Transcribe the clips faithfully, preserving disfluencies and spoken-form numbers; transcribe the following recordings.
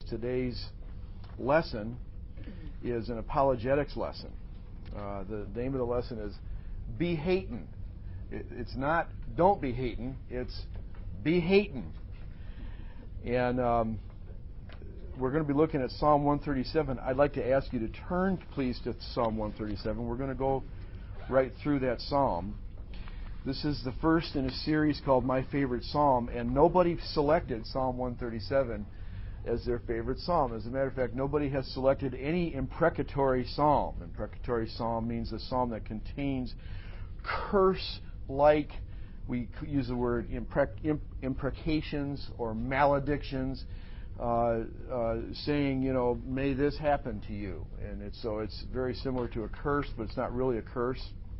Today's lesson is an apologetics lesson. Uh, the name of the lesson is Be Hatin'. It, it's not don't be hatin', it's be hatin'. And um, we're going to be looking at Psalm one thirty-seven. I'd like to ask you to turn, please, to Psalm one thirty-seven. We're going to go right through that psalm. This is the first in a series called My Favorite Psalm, and nobody selected Psalm one thirty-seven as their favorite psalm. As a matter of fact, nobody has selected any imprecatory psalm. Imprecatory psalm means a psalm that contains curse-like, we use the word imprec, imp, imprecations or maledictions, uh, uh, saying, you know, may this happen to you. And it's, so it's very similar to a curse, but it's not really a curse.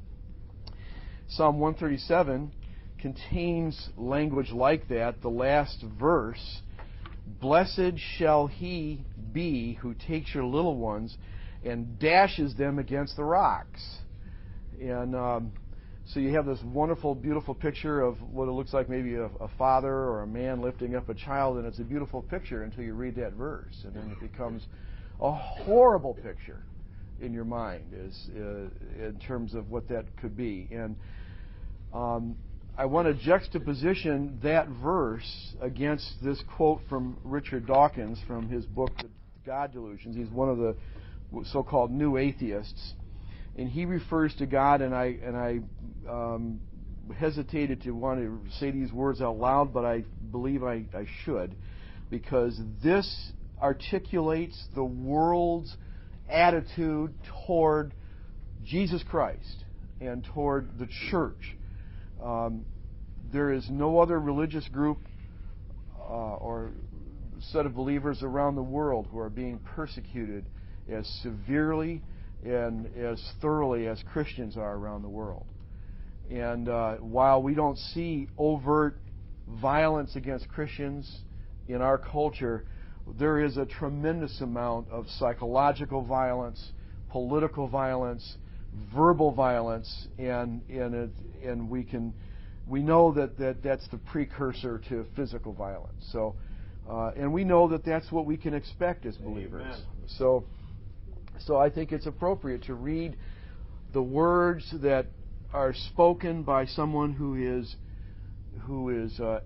Psalm one thirty-seven contains language like that. The last verse, blessed shall he be who takes your little ones and dashes them against the rocks. And um, so you have this wonderful, beautiful picture of what it looks like maybe a, a father or a man lifting up a child, and it's a beautiful picture until you read that verse. And then it becomes a horrible picture in your mind is, uh, in terms of what that could be. And um, I want to juxtaposition that verse against this quote from Richard Dawkins from his book, The God Delusions. He's one of the so-called new atheists. And he refers to God, and I and I um, hesitated to want to say these words out loud, but I believe I, I should, because this articulates the world's attitude toward Jesus Christ and toward the church. Um, there is no other religious group uh, or set of believers around the world who are being persecuted as severely and as thoroughly as Christians are around the world. And uh, while we don't see overt violence against Christians in our culture, there is a tremendous amount of psychological violence, political violence, verbal violence, and and it, and we can we know that, that that's the precursor to physical violence. So, uh, and we know that that's what we can expect as believers. Amen. So, so I think it's appropriate to read the words that are spoken by someone who is who is uh,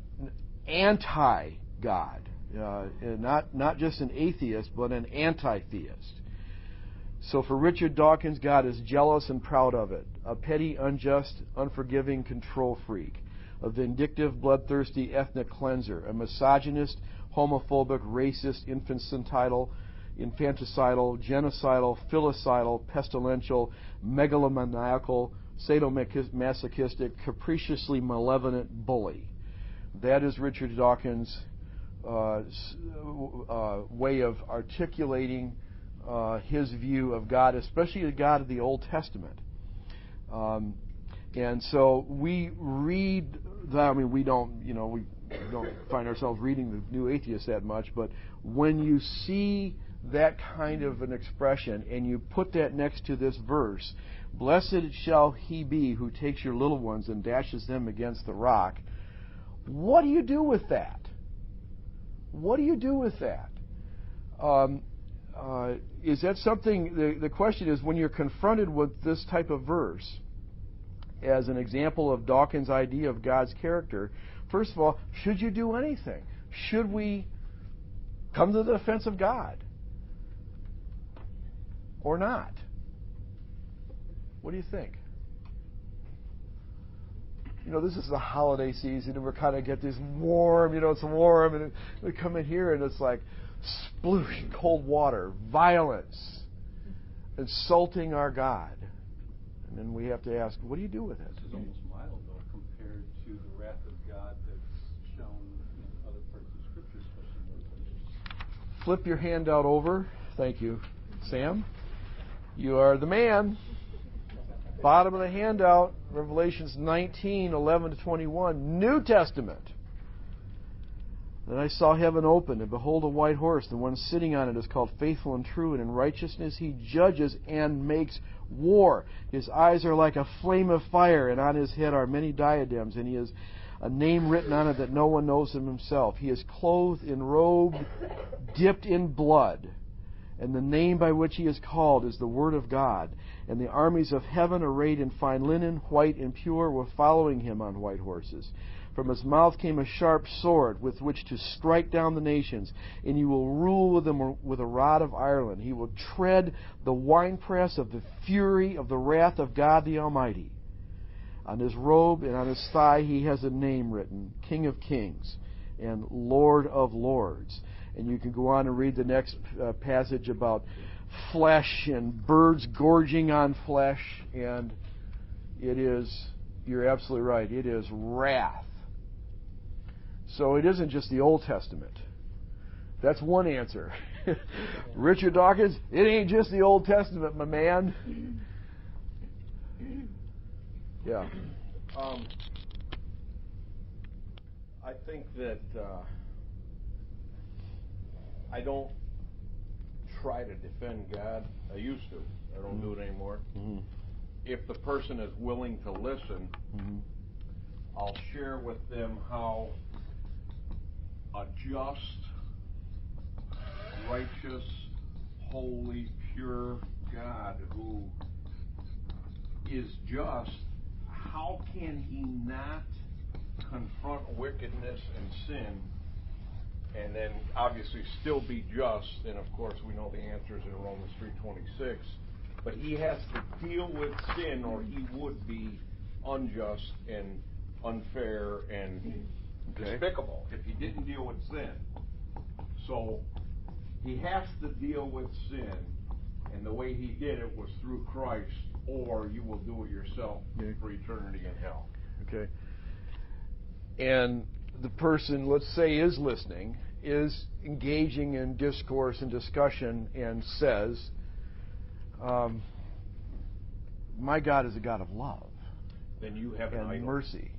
anti-God, uh, not not just an atheist, but an anti-theist. So for Richard Dawkins, God is jealous and proud of it, a petty, unjust, unforgiving control freak, a vindictive, bloodthirsty ethnic cleanser, a misogynist, homophobic, racist, infanticidal, infanticidal, genocidal, filicidal, pestilential, megalomaniacal, sadomasochistic, capriciously malevolent bully. That is Richard Dawkins' uh, uh, way of articulating Uh, his view of God, especially the God of the Old Testament. Um, and so we read that, I mean, we don't, you know, we don't find ourselves reading the New Atheist that much, but when you see that kind of an expression and you put that next to this verse, blessed shall he be who takes your little ones and dashes them against the rock, what do you do with that? What do you do with that? Um, Uh, is that something, the, the question is, when you're confronted with this type of verse as an example of Dawkins' idea of God's character, first of all, should you do anything? Should we come to the defense of God? Or not? What do you think? You know, this is the holiday season, and we're kind of get this warm, you know, it's warm, and we come in here, and it's like splooshing cold water, violence, insulting our God. And then we have to ask, what do you do with it? This is almost mild, though, compared to the wrath of God that's shown in other parts of Scripture, especially in Revelation. Flip your handout over. Thank you, Sam. You are the man. Bottom of the handout, Revelations nineteen, eleven to twenty-one, New Testament. Then I saw heaven open, and behold, a white horse. The one sitting on it is called Faithful and True, and in righteousness he judges and makes war. His eyes are like a flame of fire, and on his head are many diadems, and he is a name written on it that no one knows him himself. He is clothed in robe dipped in blood, and the name by which he is called is the Word of God. And the armies of heaven, arrayed in fine linen, white and pure, were following him on white horses. From his mouth came a sharp sword with which to strike down the nations, and he will rule with them with a rod of iron. He will tread the winepress of the fury of the wrath of God the Almighty. On his robe and on his thigh he has a name written, King of Kings and Lord of Lords. And you can go on and read the next uh, passage about flesh and birds gorging on flesh. And it is, you're absolutely right, it is wrath. So it isn't just the Old Testament. That's one answer. Richard Dawkins, it ain't just the Old Testament, my man. Yeah. Um, I think that uh, I don't try to defend God. I used to. I don't mm-hmm. do it anymore. Mm-hmm. If the person is willing to listen, mm-hmm. I'll share with them how a just, righteous, holy, pure God who is just, how can he not confront wickedness and sin and then obviously still be just? And of course we know the answers in Romans three twenty-six. But he has to deal with sin or he would be unjust and unfair and okay. despicable if he didn't deal with sin. So he has to deal with sin, and the way he did it was through Christ, or you will do it yourself okay. for eternity in hell. Okay. And the person, let's say, is listening, is engaging in discourse and discussion and says, um, my God is a God of love. Then you have an and idol. mercy.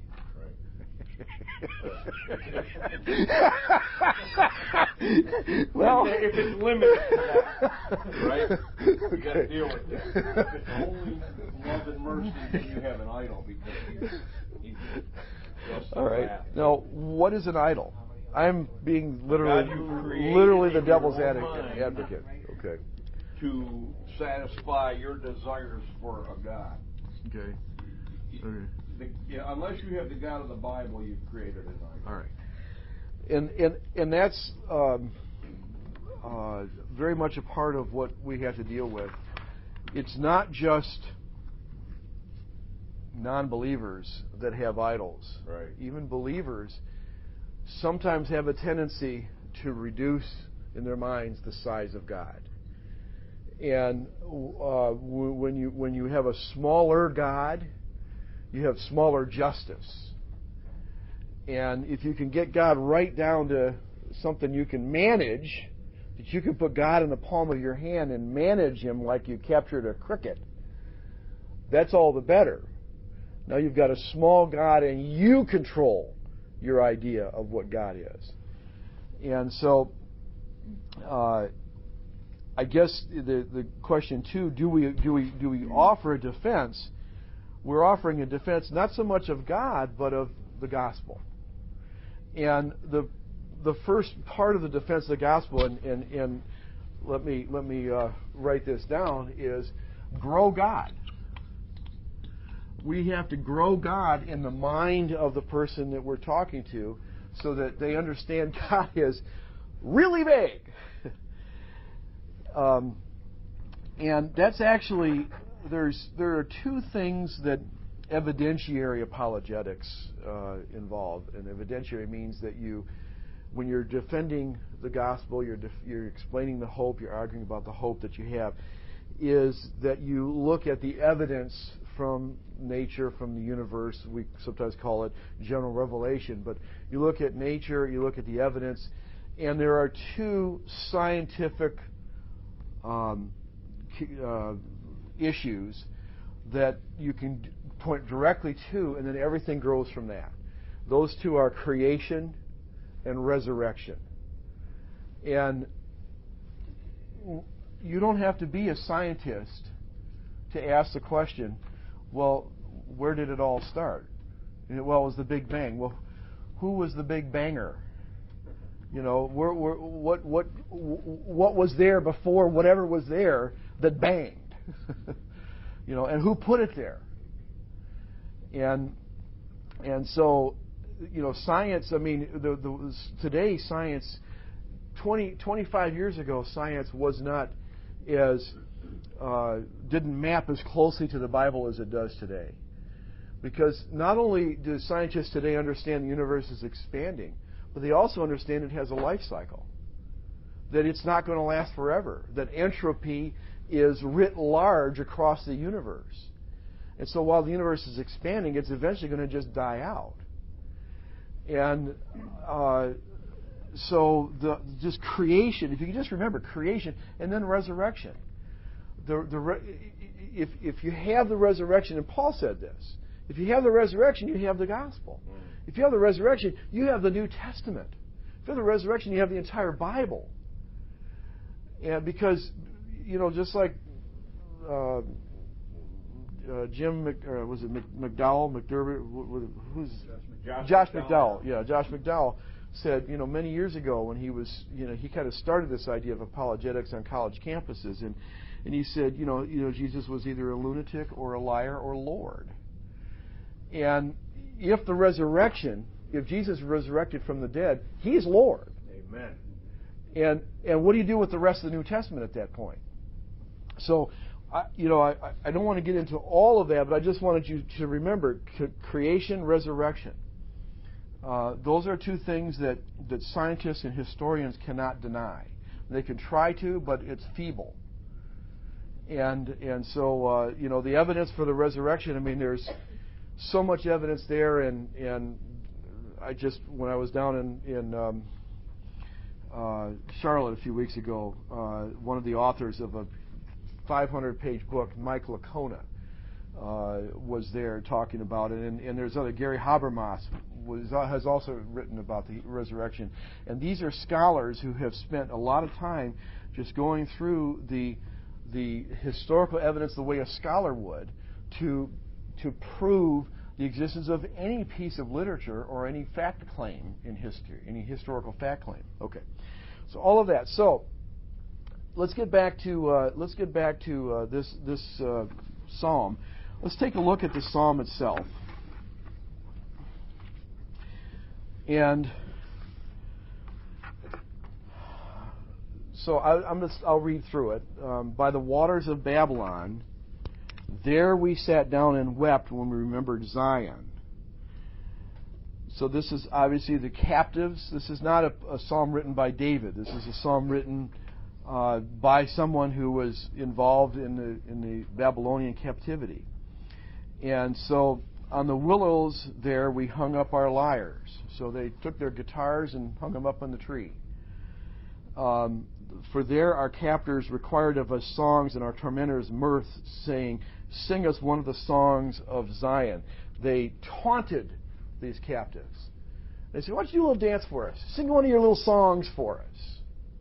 Well, if it's limited to that, right? You got to deal with that. If it's only love and mercy, then you have an idol because he's, he's just all right. wrath. Now, what is an idol? I'm being literally, literally the devil's advocate. advocate. Okay. To satisfy your desires for a God. Okay. Okay. The, yeah, unless you have the God of the Bible, you've created an idol. All right. And and and that's um, uh, very much a part of what we have to deal with. It's not just non-believers that have idols. Right. Even believers sometimes have a tendency to reduce in their minds the size of God. And uh, when you when you have a smaller God, you have smaller justice. And if you can get God right down to something you can manage, that you can put God in the palm of your hand and manage Him like you captured a cricket, that's all the better. Now you've got a small God and you control your idea of what God is. And so, uh, I guess the the question too, do we do we do we offer a defense? We're offering a defense not so much of God, but of the gospel. And the the first part of the defense of the gospel, and, and, and let me let me uh, write this down, is grow God. We have to grow God in the mind of the person that we're talking to, so that they understand God is really big. um, and that's actually there's there are two things that evidentiary apologetics uh, involve. And evidentiary means that you, when you're defending the gospel, you're def- you're explaining the hope, you're arguing about the hope that you have, is that you look at the evidence from nature, from the universe. We sometimes call it general revelation, but you look at nature, you look at the evidence, and there are two scientific um, uh, issues that you can point directly to, and then everything grows from that. Those two are creation and resurrection. And you don't have to be a scientist to ask the question, well, where did it all start? Well, it was the Big Bang. Well, who was the big banger? You know, we're, we're, what what what was there before whatever was there that banged? You know, and who put it there? And and so, you know, science. I mean, the, the today science, twenty, twenty-five years ago, science was not as uh, didn't map as closely to the Bible as it does today, because not only do scientists today understand the universe is expanding, but they also understand it has a life cycle, that it's not going to last forever, that entropy is writ large across the universe. And so while the universe is expanding, it's eventually going to just die out. And uh, so the just creation, if you can just remember creation and then resurrection. The, the re, if, if you have the resurrection, and Paul said this, if you have the resurrection, you have the gospel. If you have the resurrection, you have the New Testament. If you have the resurrection, you have the entire Bible. And because, you know, just like uh, uh, Jim, Mc, uh, was it Mc, McDowell, McDermott, who's Josh, Josh McDowell. McDowell? Yeah, Josh McDowell said, you know, many years ago when he was, you know, he kind of started this idea of apologetics on college campuses, and and he said, you know, you know, Jesus was either a lunatic or a liar or Lord. And if the resurrection, if Jesus resurrected from the dead, He's Lord. Amen. And and what do you do with the rest of the New Testament at that point? So, I, you know, I, I don't want to get into all of that, but I just wanted you to remember creation, resurrection. Uh, those are two things that, that scientists and historians cannot deny. They can try to, but it's feeble. And and so, uh, you know, the evidence for the resurrection, I mean, there's so much evidence there, and and I just, when I was down in, in um, uh, Charlotte a few weeks ago, uh, one of the authors of a five hundred page book, Mike Licona, uh, was there talking about it, and, and there's other, Gary Habermas was, has also written about the resurrection, and these are scholars who have spent a lot of time just going through the the historical evidence the way a scholar would to to prove the existence of any piece of literature or any fact claim in history, any historical fact claim. Okay, so all of that. So let's get back to uh, let's get back to uh, this this uh, psalm. Let's take a look at the psalm itself, and so I, I'm just, I'll read through it. Um, By the waters of Babylon, there we sat down and wept when we remembered Zion. So this is obviously the captives. This is not a, a psalm written by David. This is a psalm written uh, by someone who was involved in the in the Babylonian captivity. And so on the willows there we hung up our lyres. So they took their guitars and hung them up on the tree. Um, for there our captors required of us songs, and our tormentors mirth, saying, "Sing us one of the songs of Zion." They taunted these captives. They said, "Why don't you do a little dance for us? Sing one of your little songs for us."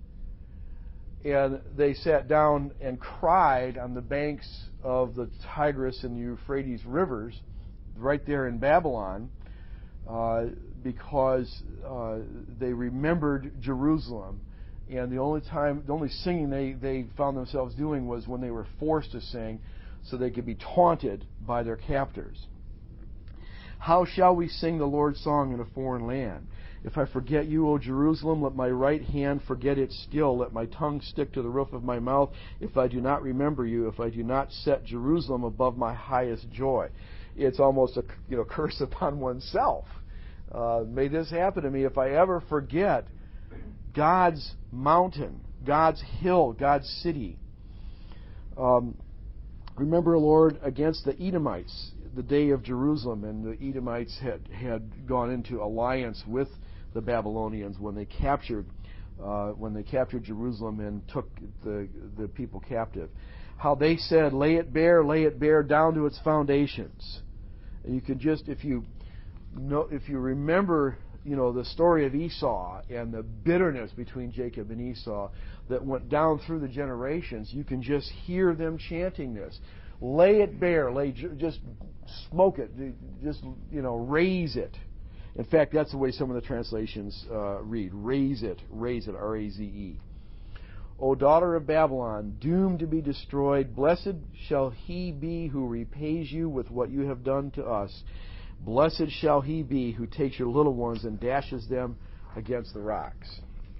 And they sat down and cried on the banks of the Tigris and the Euphrates rivers, right there in Babylon, uh, because uh, they remembered Jerusalem. And the only time, the only singing they, they found themselves doing was when they were forced to sing, so they could be taunted by their captors. How shall we sing the Lord's song in a foreign land? If I forget you, O Jerusalem, let my right hand forget its skill. Let my tongue stick to the roof of my mouth. If I do not remember you, if I do not set Jerusalem above my highest joy. It's almost a, you know, curse upon oneself. Uh, may this happen to me if I ever forget God's mountain, God's hill, God's city. Um, remember, Lord, against the Edomites, the day of Jerusalem, and the Edomites had, had gone into alliance with the Babylonians when they captured uh, when they captured Jerusalem and took the the people captive. How they said, "Lay it bare, lay it bare, down to its foundations." And you can just, if you know, if you remember, you know, the story of Esau and the bitterness between Jacob and Esau that went down through the generations, you can just hear them chanting this. Lay it bare, lay, just smoke it, just, you know, raise it. In fact, that's the way some of the translations uh, read. Raze it, raze it, R A Z E. O daughter of Babylon, doomed to be destroyed, blessed shall he be who repays you with what you have done to us. Blessed shall he be who takes your little ones and dashes them against the rocks.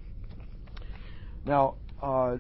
Now, uh,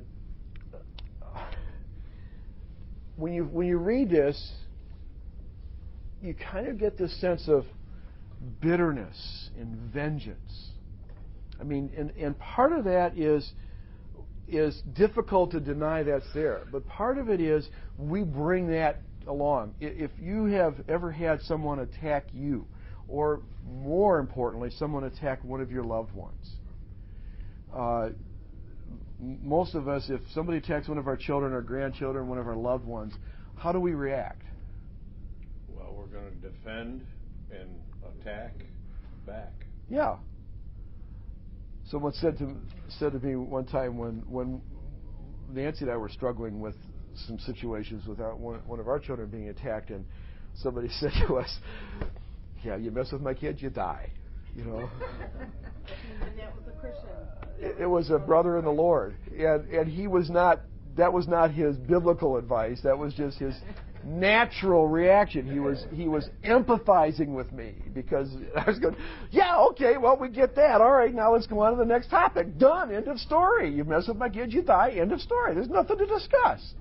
when you when you read this, you kind of get this sense of bitterness and vengeance. I mean, and, and part of that is is difficult to deny that's there. But part of it is we bring that along. If you have ever had someone attack you, or more importantly, someone attack one of your loved ones, uh, most of us, if somebody attacks one of our children or grandchildren, one of our loved ones, how do we react? Well, we're going to defend and attack back. Yeah. Someone said to said to me one time when when Nancy and I were struggling with some situations with our, one, one of our children being attacked, and somebody said to us, "Yeah, you mess with my kids, you die." You know. And that was a Christian. It, it was a brother in the Lord, and and he was not. That was not his biblical advice. That was just his natural reaction. He was he was empathizing with me because I was going, yeah, okay, well, we get that. All right, now let's go on to the next topic. Done. End of story. You mess with my kids, you die. End of story. There's nothing to discuss.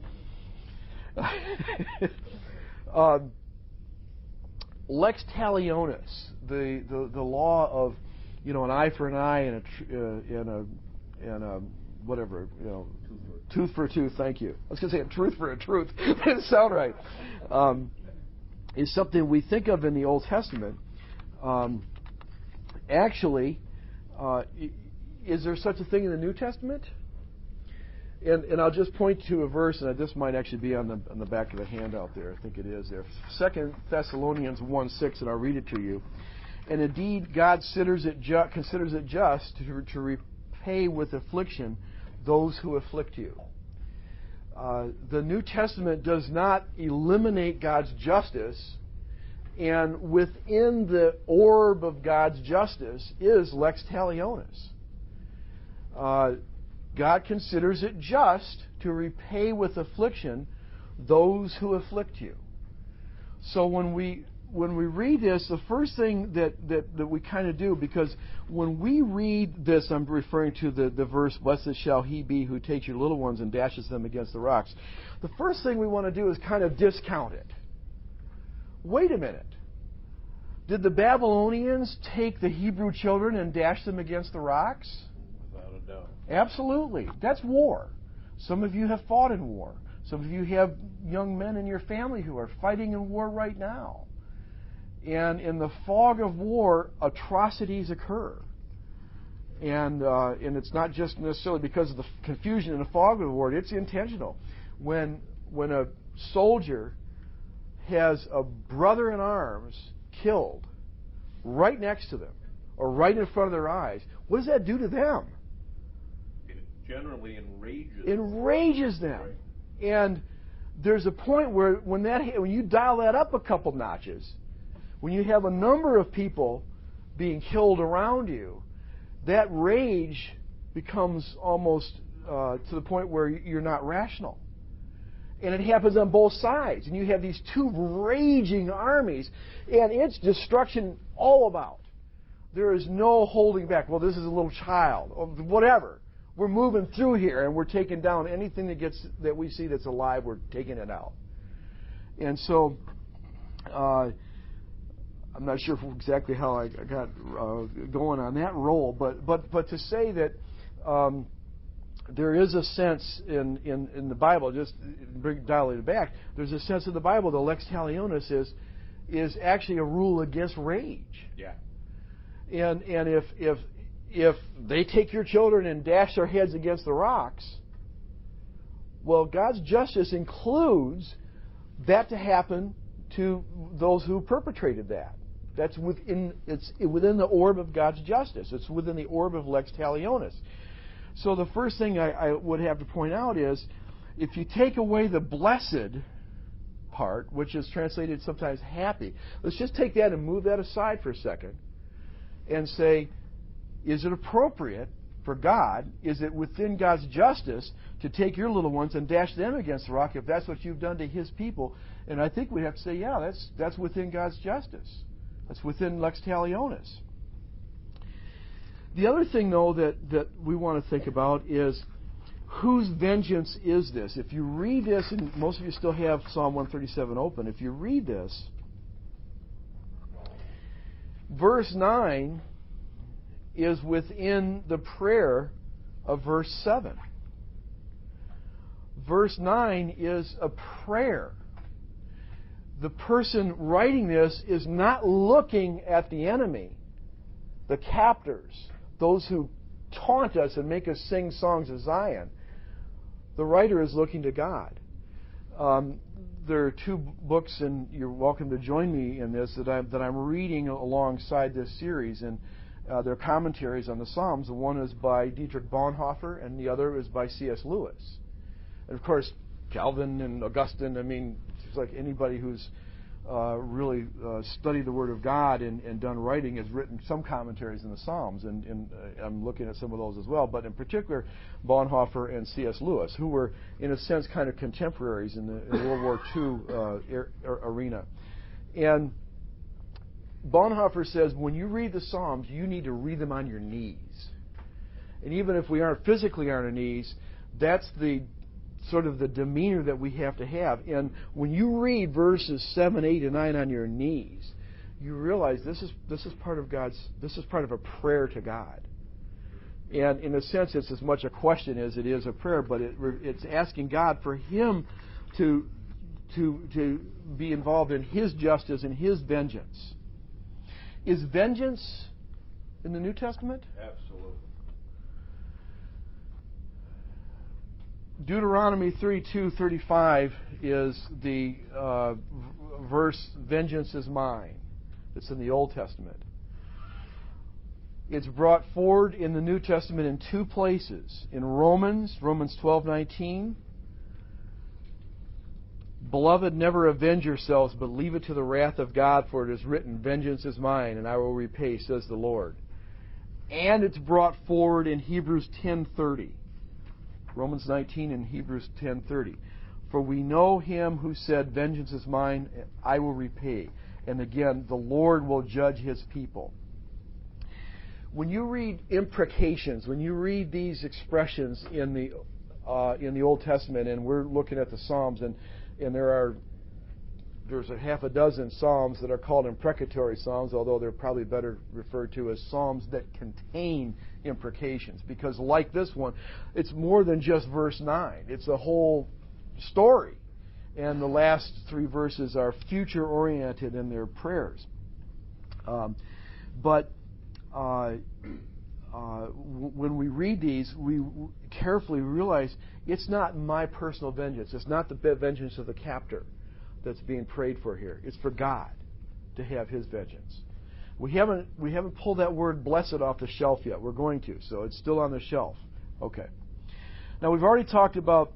um, lex talionis, the, the the law of, you know, an eye for an eye and a tr- uh, and a and a whatever, you know, tooth for a tooth, thank you. I was going to say a truth for a truth. That didn't sound right. Um, is something we think of in the Old Testament. Um, actually, uh, is there such a thing in the New Testament? And, and I'll just point to a verse, and this might actually be on the on the back of the handout there. I think it is there. Second Thessalonians one six, and I'll read it to you. And indeed, God considers it, ju- considers it just to, to repay with affliction those who afflict you. Uh, the New Testament does not eliminate God's justice, and within the orb of God's justice is lex talionis. Uh, God considers it just to repay with affliction those who afflict you. So when we when we read this, the first thing that, that, that we kind of do, because when we read this, I'm referring to the, the verse, blessed shall he be who takes your little ones and dashes them against the rocks. The first thing we want to do is kind of discount it. Wait a minute. Did the Babylonians take the Hebrew children and dash them against the rocks? Without a doubt. Absolutely. That's war. Some of you have fought in war. Some of you have young men in your family who are fighting in war right now. And in the fog of war, atrocities occur. And uh, and it's not just necessarily because of the confusion in the fog of war. It's intentional. When when a soldier has a brother in arms killed right next to them or right in front of their eyes, what does that do to them? It generally enrages. Enrages them. Right. And there's a point where when that when you dial that up a couple notches, when you have a number of people being killed around you, that rage becomes almost uh, to the point where you're not rational. And it happens on both sides. And you have these two raging armies, and it's destruction all about. There is no holding back. Well, this is a little child, or whatever. We're moving through here, and we're taking down anything that gets that we see that's alive. We're taking it out. And so, uh, I'm not sure exactly how I got uh, going on that roll, but but but to say that um, there is a sense in, in, in the Bible, just bring dial it back. There's a sense in the Bible the lex talionis is is actually a rule against rage. Yeah. And and if if if they take your children and dash their heads against the rocks, well, God's justice includes that to happen to those who perpetrated that. That's within it's within the orb of God's justice. It's within the orb of lex talionis. So the first thing I, I would have to point out is, if you take away the blessed part, which is translated sometimes happy, let's just take that and move that aside for a second. and say, is it appropriate for God, is it within God's justice to take your little ones and dash them against the rock if that's what you've done to His people? And I think we have to say, yeah, that's that's within God's justice. That's within lex talionis. The other thing, though, that, that we want to think about is whose vengeance is this? If you read this, and most of you still have Psalm one thirty-seven open, if you read this, verse nine is within the prayer of verse seven. Verse nine is a prayer. The person writing this is not looking at the enemy, the captors, those who taunt us and make us sing songs of Zion. The writer is looking to God. Um, there are two books, and you're welcome to join me in this, that I'm, that I'm reading alongside this series, and uh, they're commentaries on the Psalms. One is by Dietrich Bonhoeffer, and the other is by C S Lewis. And of course, Calvin and Augustine, I mean, it's like anybody who's uh, really uh, studied the Word of God and, and done writing has written some commentaries in the Psalms, and, and uh, I'm looking at some of those as well. But in particular, Bonhoeffer and C S Lewis, who were, in a sense, kind of contemporaries in the in World War Two uh, er, er, arena. And Bonhoeffer says, when you read the Psalms, you need to read them on your knees. And even if we aren't physically on our knees, that's the sort of the demeanor that we have to have. And when you read verses seven, eight, and nine on your knees, you realize this is this is part of God's this is part of a prayer to God. And in a sense, it's as much a question as it is a prayer, but it, it's asking God for Him to to to be involved in His justice and His vengeance. Is vengeance in the New Testament? Absolutely. Deuteronomy thirty-two thirty-five is the uh, verse, vengeance is mine. It's in the Old Testament. It's brought forward in the New Testament in two places. In Romans, Romans twelve nineteen. Beloved, never avenge yourselves, but leave it to the wrath of God, for it is written, vengeance is mine, and I will repay, says the Lord. And it's brought forward in Hebrews ten thirty. Romans nineteen and Hebrews ten thirty. For we know Him who said, vengeance is mine, I will repay. And again, the Lord will judge His people. When you read imprecations, when you read these expressions in the uh, in the Old Testament, and we're looking at the Psalms, and and there are there's a half a dozen Psalms that are called imprecatory Psalms, although they're probably better referred to as Psalms that contain imprecations. Because like this one, it's more than just verse nine. It's a whole story. And the last three verses are future-oriented in their prayers. Um, but uh, uh, w- when we read these, we w- carefully realize it's not my personal vengeance. It's not the vengeance of the captor that's being prayed for here. It's for God to have His vengeance. We haven't we haven't pulled that word blessed off the shelf yet. We're going to, so it's still on the shelf. Okay. Now we've already talked about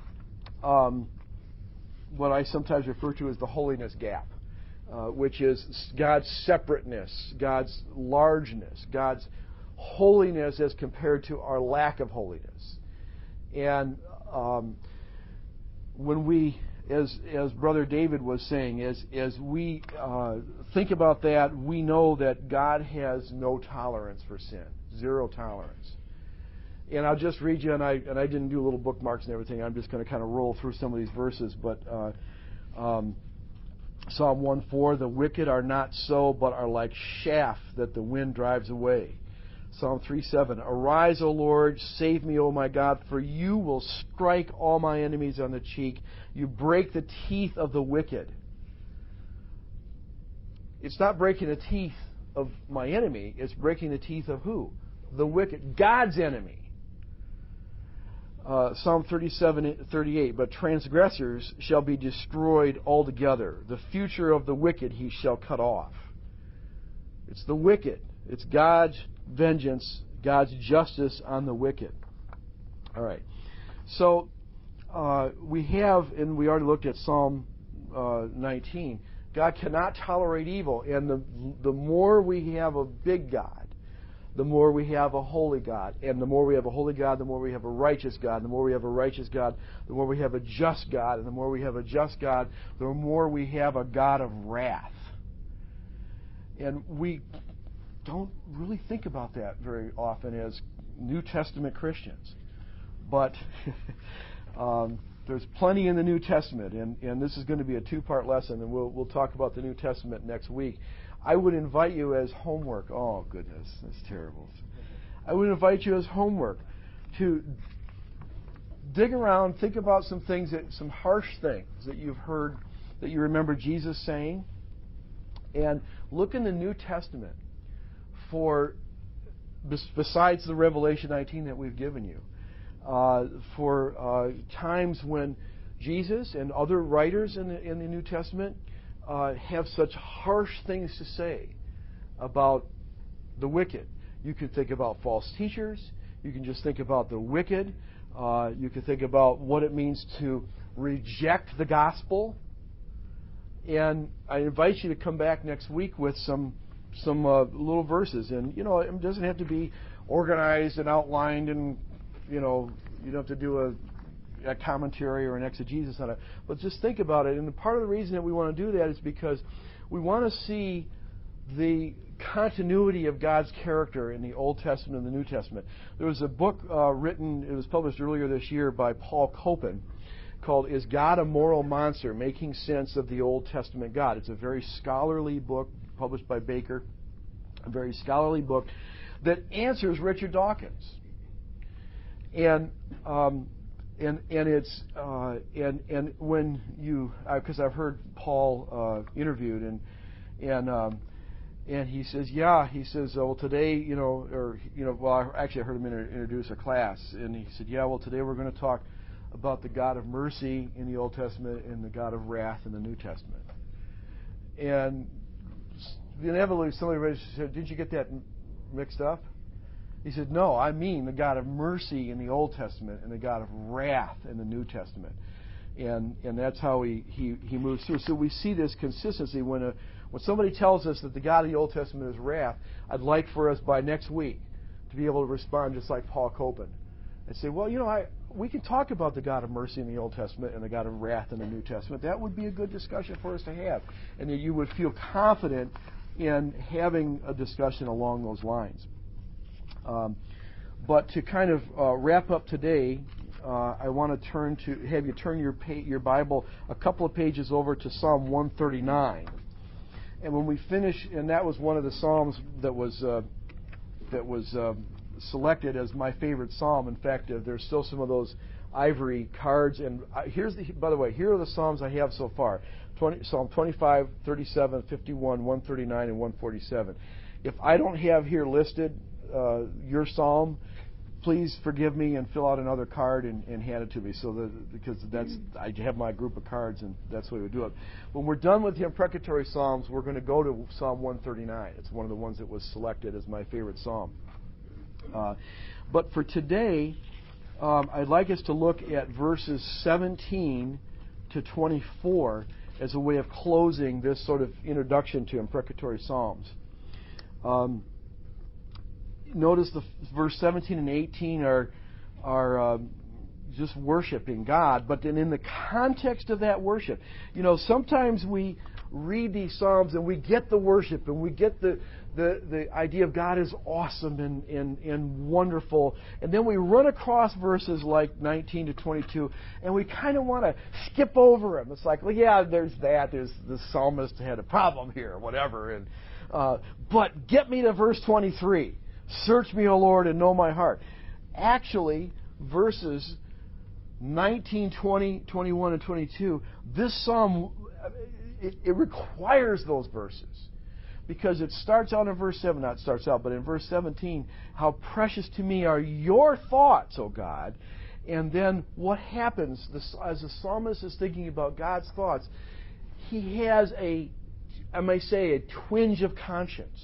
um, what I sometimes refer to as the holiness gap, uh, which is God's separateness, God's largeness, God's holiness as compared to our lack of holiness. And um, when we As as Brother David was saying, as as we uh, think about that, we know that God has no tolerance for sin, zero tolerance. And I'll just read you, and I and I didn't do little bookmarks and everything. I'm just going to kind of roll through some of these verses. But uh, um, Psalm one four, the wicked are not so, but are like chaff that the wind drives away. Psalm three seven, arise, O Lord, save me, O my God, for you will strike all my enemies on the cheek. You break the teeth of the wicked. It's not breaking the teeth of my enemy. It's breaking the teeth of who? The wicked. God's enemy. Uh, Psalm thirty-seven thirty-eight, but transgressors shall be destroyed altogether. The future of the wicked he shall cut off. It's the wicked. It's God's vengeance, God's justice on the wicked. All right. So uh, we have, and we already looked at Psalm uh, nineteen, God cannot tolerate evil. And the, the more we have a big God, the more we have a holy God. And the more we have a holy God, the more we have a righteous God. And the more we have a righteous God, the more we have a just God. And the more we have a just God, the more we have a God of wrath. And we don't really think about that very often as New Testament Christians. But um, there's plenty in the New Testament, and, and this is going to be a two-part lesson, and we'll we'll talk about the New Testament next week. I would invite you as homework. Oh, goodness, that's terrible. I would invite you as homework to dig around, think about some things, that some harsh things that you've heard, that you remember Jesus saying, and look in the New Testament for, besides the Revelation nineteen that we've given you, uh, for uh, times when Jesus and other writers in the, in the New Testament uh, have such harsh things to say about the wicked. You can think about false teachers. You can just think about the wicked. Uh, you can think about what it means to reject the gospel. And I invite you to come back next week with some some uh, little verses. And, you know, it doesn't have to be organized and outlined and, you know, you don't have to do a, a commentary or an exegesis on it. But just think about it. And part of the reason that we want to do that is because we want to see the continuity of God's character in the Old Testament and the New Testament. There was a book uh, written, it was published earlier this year by Paul Copan, called Is God a Moral Monster? Making Sense of the Old Testament God. It's a very scholarly book published by Baker, a very scholarly book that answers Richard Dawkins. And um, and and it's uh, and and when you because uh, I've heard Paul uh, interviewed and and um, and he says yeah he says oh, well today you know or you know well I, actually I heard him inter- introduce a class and he said yeah well today we're going to talk about the God of mercy in the Old Testament and the God of wrath in the New Testament. And inevitably somebody said, did you get that mixed up? He said, no, I mean the God of mercy in the Old Testament and the God of wrath in the New Testament. And and that's how he, he, he moves through. So we see this consistency. When a, when somebody tells us that the God of the Old Testament is wrath, I'd like for us by next week to be able to respond just like Paul Copan and say, well, you know, I we can talk about the God of mercy in the Old Testament and the God of wrath in the New Testament. That would be a good discussion for us to have. And that you would feel confident in having a discussion along those lines. Um, but to kind of uh, wrap up today, uh, I want to turn to have you turn your pa- your Bible a couple of pages over to Psalm one thirty-nine. And when we finish, and that was one of the psalms that was uh, that was uh, selected as my favorite psalm. In fact, uh, there's still some of those ivory cards. And uh, here's the, by the way, here are the psalms I have so far: twenty, Psalm twenty-five, thirty-seven, fifty-one, one thirty-nine, and one forty-seven. If I don't have here listed uh, your psalm, please forgive me and fill out another card and, and hand it to me. So that, because that's I have my group of cards and that's the way we do it. When we're done with the imprecatory psalms, we're going to go to Psalm one thirty-nine. It's one of the ones that was selected as my favorite psalm. Uh, but for today, um, I'd like us to look at verses seventeen to twenty-four as a way of closing this sort of introduction to imprecatory psalms. Um, notice the verse seventeen and eighteen are are um, just worshiping God, but then in the context of that worship, you know, sometimes we read these psalms and we get the worship and we get the the, the idea of God is awesome and, and, and wonderful, and then we run across verses like nineteen to twenty-two and we kind of want to skip over them. It's like, well, yeah, there's that. There's the psalmist had a problem here, or whatever, and uh, but get me to verse twenty-three. Search me, O Lord, and know my heart. Actually, verses nineteen, twenty, twenty-one, and twenty-two, this psalm, it, it requires those verses. Because it starts out in verse seven, not starts out, but in verse seventeen, how precious to me are your thoughts, O God. And then what happens, as the psalmist is thinking about God's thoughts, he has a, I may say, a twinge of conscience.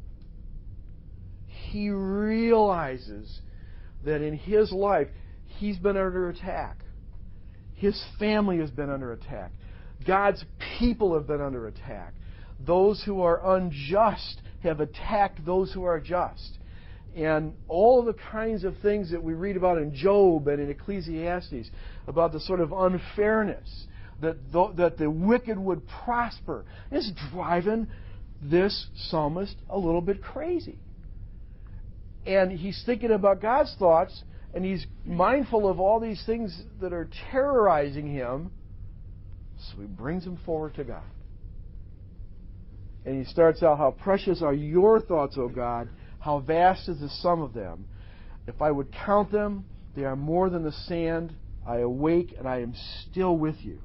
He realizes that in his life, he's been under attack. His family has been under attack. God's people have been under attack. Those who are unjust have attacked those who are just. And all of the kinds of things that we read about in Job and in Ecclesiastes, about the sort of unfairness, that the, that the wicked would prosper, is driving this psalmist a little bit crazy. And he's thinking about God's thoughts, and he's mindful of all these things that are terrorizing him, so he brings them forward to God. And he starts out, how precious are your thoughts, O God, how vast is the sum of them. If I would count them, they are more than the sand. I awake and I am still with you.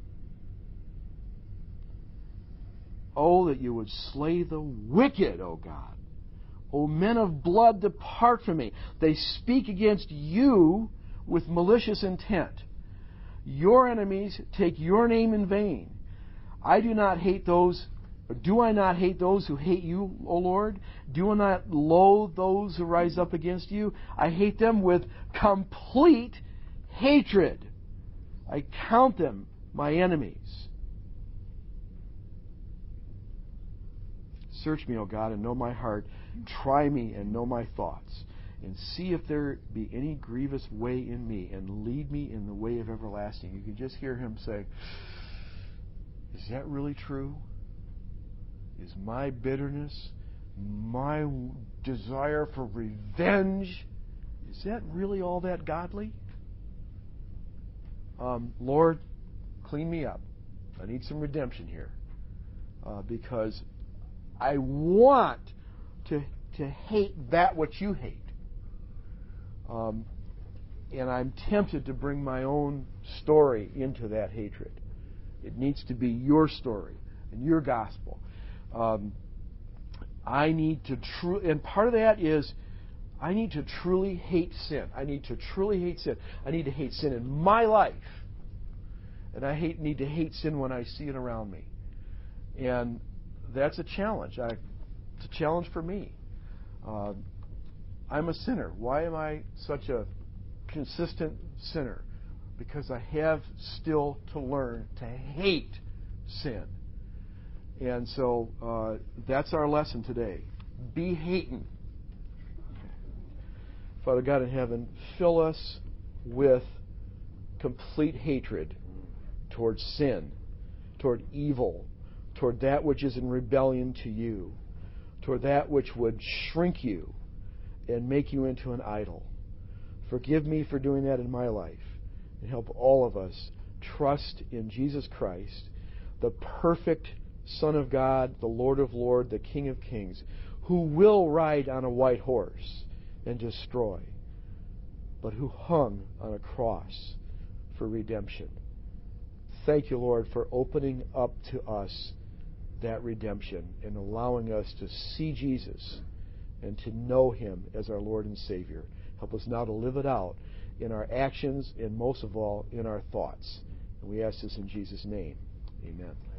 Oh, that you would slay the wicked, O God. O men of blood, depart from me. They speak against you with malicious intent. Your enemies take your name in vain. I do not hate those, or do I not hate those who hate you, O Lord? Do I not loathe those who rise up against you? I hate them with complete hatred. I count them my enemies. Search me, O God, and know my heart. Try me and know my thoughts. And see if there be any grievous way in me, and lead me in the way of everlasting. You can just hear him say, is that really true? Is my bitterness, my desire for revenge, is that really all that godly? Um, Lord, clean me up. I need some redemption here. Uh, because I want to, to hate that which you hate. Um, and I'm tempted to bring my own story into that hatred. It needs to be your story and your gospel. Um, I need to truly, and part of that is I need to truly hate sin. I need to truly hate sin. I need to hate sin in my life. And I hate, need to hate sin when I see it around me. And that's a challenge. I, it's a challenge for me. Uh, I'm a sinner. Why am I such a consistent sinner? Because I have still to learn to hate sin. And so uh, that's our lesson today. Be hating. Okay. Father God in heaven, fill us with complete hatred toward sin, toward evil, toward that which is in rebellion to you, toward that which would shrink you and make you into an idol. Forgive me for doing that in my life, and help all of us trust in Jesus Christ, the perfect Son of God, the Lord of Lords, the King of Kings, who will ride on a white horse and destroy, but who hung on a cross for redemption. Thank you, Lord, for opening up to us that redemption and allowing us to see Jesus and to know Him as our Lord and Savior. Help us now to live it out in our actions and most of all in our thoughts. And we ask this in Jesus' name. Amen.